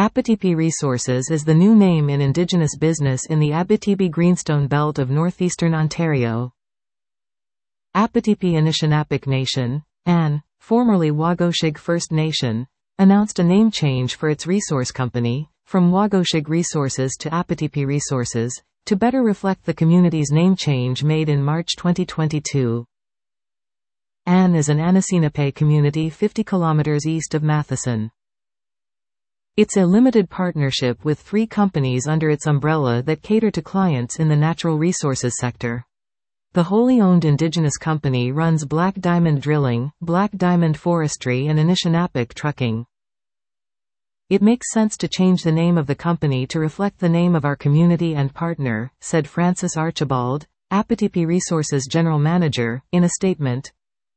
Abitibi Resources is the new name in Indigenous business in the Abitibi Greenstone Belt of northeastern Ontario. Abitibi Anishinaapiq Nation, AN, formerly Wagoshig First Nation, announced a name change for its resource company, from Wagoshig Resources to Abitibi Resources, to better reflect the community's name change made in March 2022. AN is an Anishinaabe community 50 kilometers east of Matheson. It's a limited partnership with 3 companies under its umbrella that cater to clients in the natural resources sector. The wholly owned Indigenous company runs Black Diamond Drilling, Black Diamond Forestry and Anishinaapiq Trucking. It makes sense to change the name of the company to reflect the name of our community and partner, said Francis Archibald, Abitibi Resources General Manager, in a statement.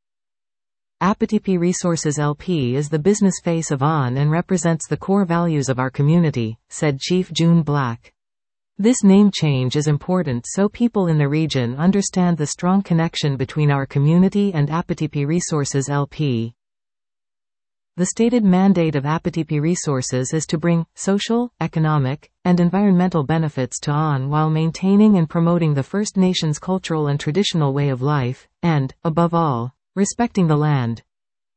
Abitibi Resources LP is the business face of AN and represents the core values of our community, said Chief June Black. This name change is important so people in the region understand the strong connection between our community and Abitibi Resources LP. The stated mandate of Abitibi Resources is to bring social, economic, and environmental benefits to AN while maintaining and promoting the First Nations cultural and traditional way of life, and, above all, respecting the land.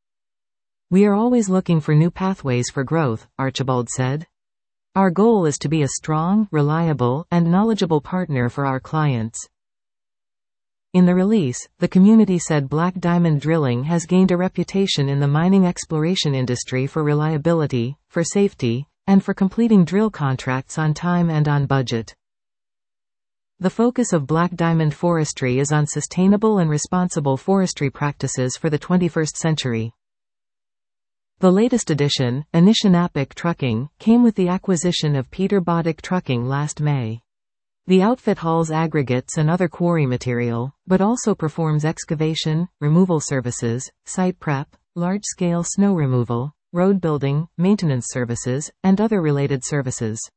We are always looking for new pathways for growth, Archibald said. Our goal is to be a strong, reliable, and knowledgeable partner for our clients. In the release, the community said Black Diamond Drilling has gained a reputation in the mining exploration industry for reliability, for safety, and for completing drill contracts on time and on budget. The focus of Black Diamond Forestry is on sustainable and responsible forestry practices for the 21st century. The latest addition, Anishinaapiq Trucking, came with the acquisition of Peter Boddick Trucking last May. The outfit hauls aggregates and other quarry material, but also performs excavation, removal services, site prep, large-scale snow removal, road building, maintenance services, and other related services.